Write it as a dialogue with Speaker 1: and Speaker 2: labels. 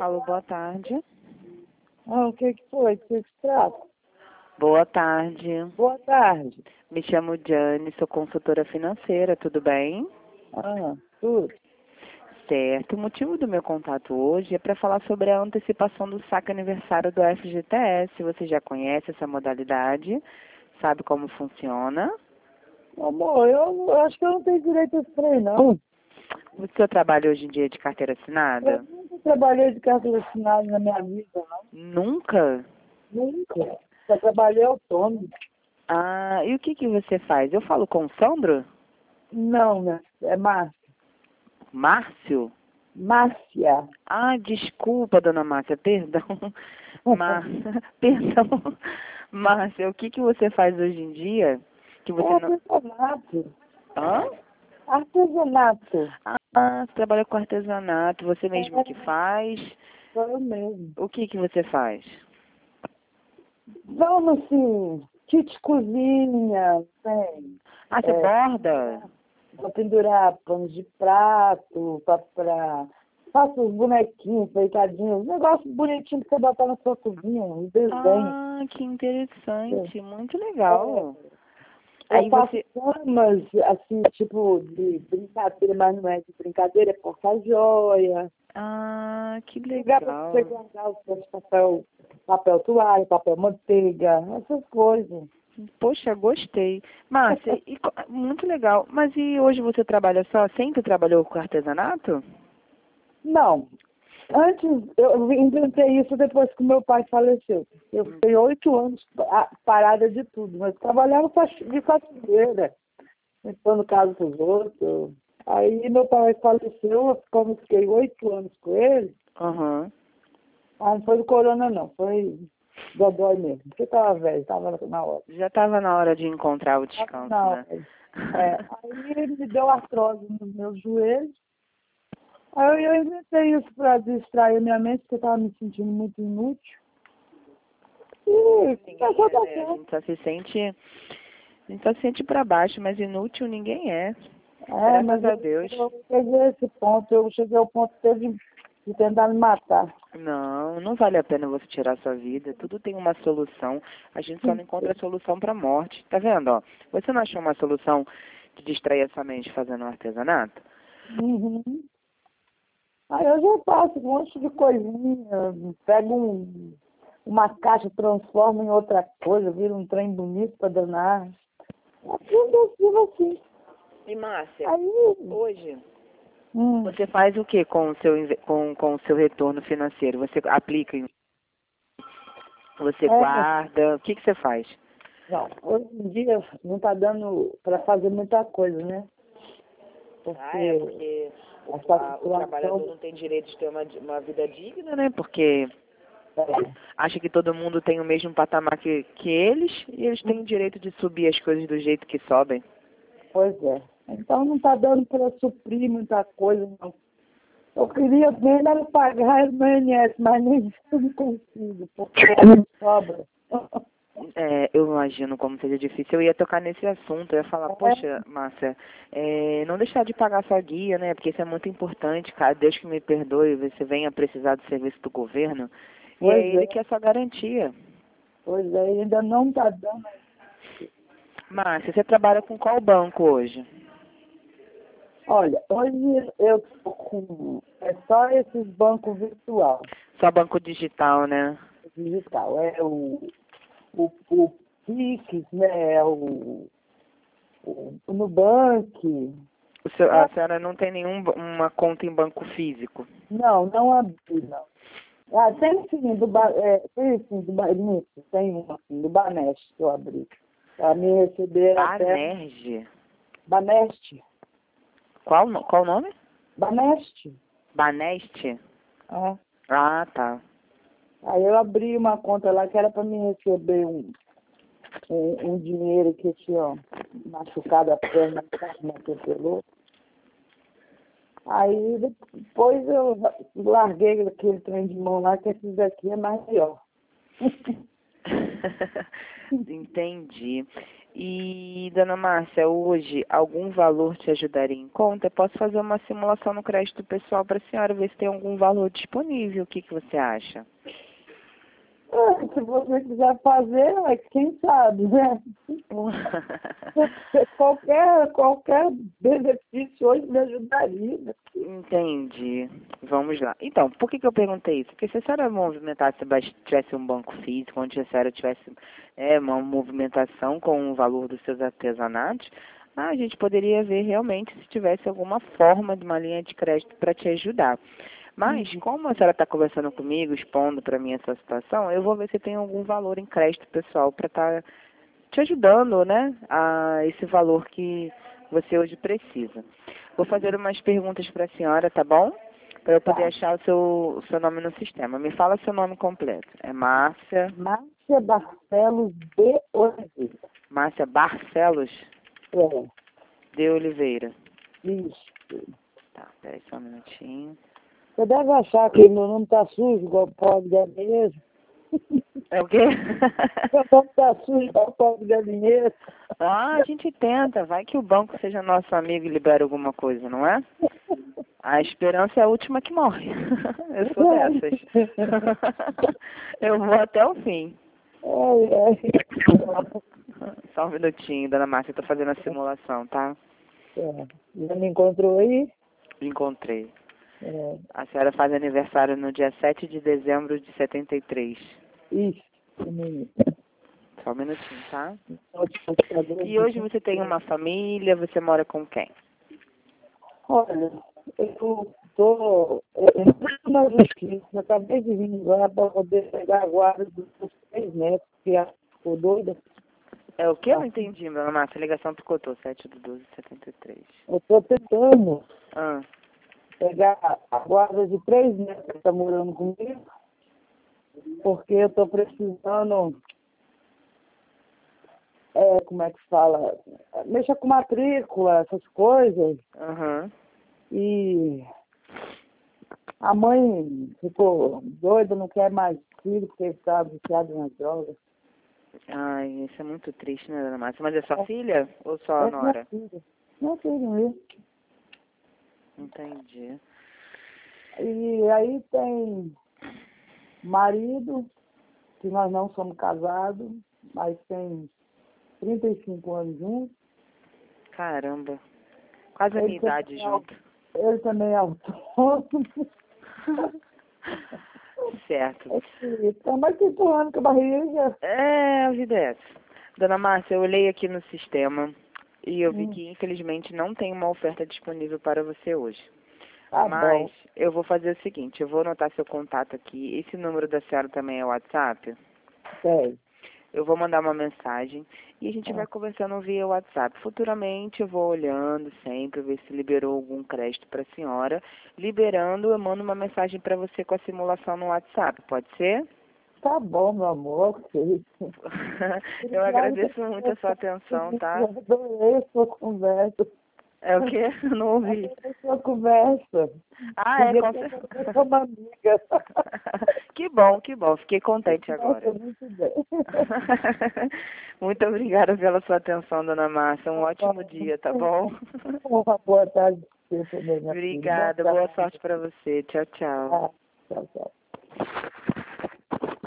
Speaker 1: Alô, boa tarde.
Speaker 2: O que foi? O que se trata?
Speaker 1: Boa tarde.
Speaker 2: Boa tarde.
Speaker 1: Me chamo Jane, sou consultora financeira, tudo bem?
Speaker 2: Tudo.
Speaker 1: Certo. O motivo do meu contato hoje é para falar sobre a antecipação do saque aniversário do FGTS. Você já conhece essa modalidade? Sabe como funciona?
Speaker 2: Amor, eu acho que eu não tenho direito a esse trem, não.
Speaker 1: O seu trabalho hoje em dia é de carteira
Speaker 2: Eu
Speaker 1: assinada?
Speaker 2: nunca trabalhei de carteira assinada na minha vida, não.
Speaker 1: Nunca?
Speaker 2: Nunca. Só trabalhei autônomo.
Speaker 1: Ah, e o que você faz? Eu falo com o Sandro?
Speaker 2: Não, né? É Márcia.
Speaker 1: Márcio?
Speaker 2: Márcia.
Speaker 1: Ah, desculpa, dona Márcia, perdão. Márcia, perdão. Márcia, o que você faz hoje em dia que
Speaker 2: É
Speaker 1: você não...
Speaker 2: artesanato.
Speaker 1: Hã?
Speaker 2: Artesanato.
Speaker 1: Ah, você trabalha com artesanato, você mesmo que faz?
Speaker 2: Sou eu mesmo.
Speaker 1: O que você faz?
Speaker 2: Vamos assim, kit cozinha, tem.
Speaker 1: Ah, você borda?
Speaker 2: Para pendurar panos de prato, faço os bonequinhos, feitadinhos, um negócio bonitinho para você botar na sua cozinha, um desenho.
Speaker 1: Ah, que interessante, muito legal.
Speaker 2: Eu
Speaker 1: Aí
Speaker 2: faço
Speaker 1: você...
Speaker 2: camas, assim, tipo de brincadeira, mas não é de brincadeira, é porta-joia.
Speaker 1: Ah, que
Speaker 2: Lugar para você
Speaker 1: legal.
Speaker 2: guardar os seus papel toalha, papel manteiga, essas coisas.
Speaker 1: Poxa, gostei. Márcia, muito legal. Mas e hoje você trabalha só? Sempre trabalhou com artesanato?
Speaker 2: Não. Antes, eu inventei isso depois que meu pai faleceu. Eu fiquei 8 anos parada de tudo, mas trabalhava de faxineira, limpando casa para os outros. Aí meu pai faleceu, como eu fiquei 8 anos com ele,
Speaker 1: Aham.
Speaker 2: não foi do corona não, foi dodói mesmo, porque estava velho, estava na hora.
Speaker 1: Já estava na hora de encontrar o
Speaker 2: Tava
Speaker 1: descanso,
Speaker 2: na
Speaker 1: né?
Speaker 2: hora. Aí ele me deu artrose nos meus joelhos. Aí eu inventei isso para distrair minha mente, porque eu estava me sentindo muito inútil. E
Speaker 1: Ninguém
Speaker 2: começou a
Speaker 1: é,
Speaker 2: dar
Speaker 1: né?
Speaker 2: certo.
Speaker 1: A gente só se sente para baixo, mas inútil ninguém é.
Speaker 2: Mas
Speaker 1: Graças a Deus.
Speaker 2: eu cheguei a esse ponto, eu cheguei ao ponto de tentar me matar.
Speaker 1: Não, não vale a pena você tirar sua vida. Tudo tem uma solução. A gente só não encontra a solução para a morte. Tá vendo, ó? Você não achou uma solução de distrair essa mente fazendo um artesanato?
Speaker 2: Uhum. Aí eu já faço um monte de coisinha, pego uma caixa, transformo em outra coisa, vira um trem bonito para danar. É tudo assim.
Speaker 1: E Márcia,
Speaker 2: Aí,
Speaker 1: hoje
Speaker 2: hum,
Speaker 1: você faz o que com o seu com o seu retorno financeiro? Você aplica, você
Speaker 2: é,
Speaker 1: guarda, o que você faz?
Speaker 2: não, hoje em dia não está dando para fazer muita coisa, né?
Speaker 1: Porque
Speaker 2: Essa
Speaker 1: o trabalhador
Speaker 2: situação
Speaker 1: não tem direito de ter uma vida digna, né? Porque
Speaker 2: é,
Speaker 1: acha que todo mundo tem o mesmo patamar que eles e eles têm o direito de subir as coisas do jeito que sobem.
Speaker 2: pois é. Então não está dando para suprir muita coisa, não. Eu queria mesmo era pagar o INSS, mas nem isso eu não consigo, porque não sobra.
Speaker 1: É, eu imagino como seja difícil. Eu ia tocar nesse assunto, eu ia falar, poxa, Márcia, não deixar de pagar sua guia, né? Porque isso é muito importante, cara. Deus que me perdoe, você venha precisar do serviço do governo, e é
Speaker 2: Pois
Speaker 1: ele
Speaker 2: é,
Speaker 1: que é a sua garantia.
Speaker 2: pois é, ainda não está dando.
Speaker 1: Márcia, você trabalha com qual banco hoje?
Speaker 2: Olha, hoje eu estou com só esses bancos virtual,
Speaker 1: Só banco digital, né?
Speaker 2: digital. É o Pix, né? É o Nubank.
Speaker 1: A senhora não tem nenhuma conta em banco físico?
Speaker 2: Não abri, não. Tem sim, tem sim, tem um assim, do Baneste que eu abri. Para me receber até
Speaker 1: Banerj?
Speaker 2: Baneste.
Speaker 1: Qual o nome?
Speaker 2: Baneste.
Speaker 1: Baneste?
Speaker 2: É.
Speaker 1: Ah, tá.
Speaker 2: Aí eu abri uma conta lá que era para me receber um dinheiro que eu tinha machucado a perna, me atropelou. Aí depois eu larguei aquele trem de mão lá, que esses aqui é maior.
Speaker 1: Entendi. E, dona Márcia, hoje algum valor te ajudaria em conta? Eu posso fazer uma simulação no crédito pessoal para a senhora ver se tem algum valor disponível. O que que você acha?
Speaker 2: Se você quiser fazer, quem sabe, né? Qualquer benefício hoje me ajudaria, né?
Speaker 1: Entendi. Vamos lá. Então, por que que eu perguntei isso? Porque se a senhora movimentasse, tivesse um banco físico, onde a senhora tivesse uma movimentação com o valor dos seus artesanatos, a gente poderia ver realmente se tivesse alguma forma de uma linha de crédito para te ajudar. Mas, como a senhora está conversando comigo, expondo para mim essa situação, eu vou ver se tem algum valor em crédito pessoal para estar te ajudando, né, a esse valor que você hoje precisa. Vou fazer umas perguntas para a senhora, tá bom? Para eu poder achar o seu nome no sistema. Me fala seu nome completo. É Márcia...
Speaker 2: Márcia Barcelos de Oliveira.
Speaker 1: Márcia Barcelos
Speaker 2: É,
Speaker 1: de Oliveira.
Speaker 2: isso.
Speaker 1: Tá, peraí só um minutinho.
Speaker 2: Você deve achar que meu nome tá sujo, igual o pó de galinheiro.
Speaker 1: É o quê?
Speaker 2: Meu nome tá sujo, igual o pó de galinheiro.
Speaker 1: Ah, a gente tenta. Vai que o banco seja nosso amigo e libere alguma coisa, não é? A esperança é a última que morre. Eu sou dessas. Eu vou até o fim. Só um minutinho, dona Márcia. Eu tô fazendo a simulação, tá?
Speaker 2: Já me encontrou aí?
Speaker 1: Encontrei.
Speaker 2: É.
Speaker 1: A senhora faz aniversário no dia 7 de dezembro de 73.
Speaker 2: Isso.
Speaker 1: Só um minutinho, tá? E hoje você tem uma família, você mora com quem?
Speaker 2: Olha, eu na justiça, eu acabei de vir lá para poder pegar a guarda dos 3 netos, que ficou doida.
Speaker 1: É o que? Eu não entendi, dona Márcia. A ligação picotou, 7 de 12 de 73.
Speaker 2: Eu estou tentando
Speaker 1: Ah,
Speaker 2: pegar a guarda de 3 netos que estão morando comigo, porque eu estou precisando, como é que fala? Mexa com matrícula, essas coisas.
Speaker 1: aham.
Speaker 2: E a mãe ficou doida, não quer mais filho, porque está viciado nas drogas.
Speaker 1: Ai, isso é muito triste, né, dona Márcia? Mas é sua filha ou só a
Speaker 2: É minha
Speaker 1: nora?
Speaker 2: filha. Minha filha mesmo.
Speaker 1: Entendi.
Speaker 2: E aí tem marido, que nós não somos casados, mas tem 35 anos juntos.
Speaker 1: Caramba. Quase a minha idade junto.
Speaker 2: Ele também é autônomo.
Speaker 1: Certo.
Speaker 2: Está mais empurrando com a barriga.
Speaker 1: É, a vida é essa. Dona Márcia, eu olhei aqui no sistema e eu vi que infelizmente não tem uma oferta disponível para você hoje.
Speaker 2: Tá
Speaker 1: Mas
Speaker 2: bom.
Speaker 1: eu vou fazer o seguinte, eu vou anotar seu contato aqui. Esse número da senhora também é o WhatsApp?
Speaker 2: Tem.
Speaker 1: Eu vou mandar uma mensagem e a gente vai conversando via WhatsApp. Futuramente eu vou olhando sempre, ver se liberou algum crédito para a senhora. Liberando, eu mando uma mensagem para você com a simulação no WhatsApp. Pode ser?
Speaker 2: Tá bom, meu amor.
Speaker 1: Eu agradeço muito a sua atenção, tá?
Speaker 2: Eu adorei a sua conversa.
Speaker 1: É o quê? Eu não ouvi.
Speaker 2: Adorei a sua conversa.
Speaker 1: Ah, é, com
Speaker 2: Podia
Speaker 1: certeza.
Speaker 2: ter uma amiga.
Speaker 1: Que bom, que bom. Fiquei contente agora.
Speaker 2: Nossa, muito bem.
Speaker 1: Muito obrigada pela sua atenção, dona Márcia. Um ótimo dia, tá bom?
Speaker 2: Uma boa tarde para você também, minha filha.
Speaker 1: Obrigada. Boa sorte para você. Tchau, tchau.
Speaker 2: Tchau, tchau.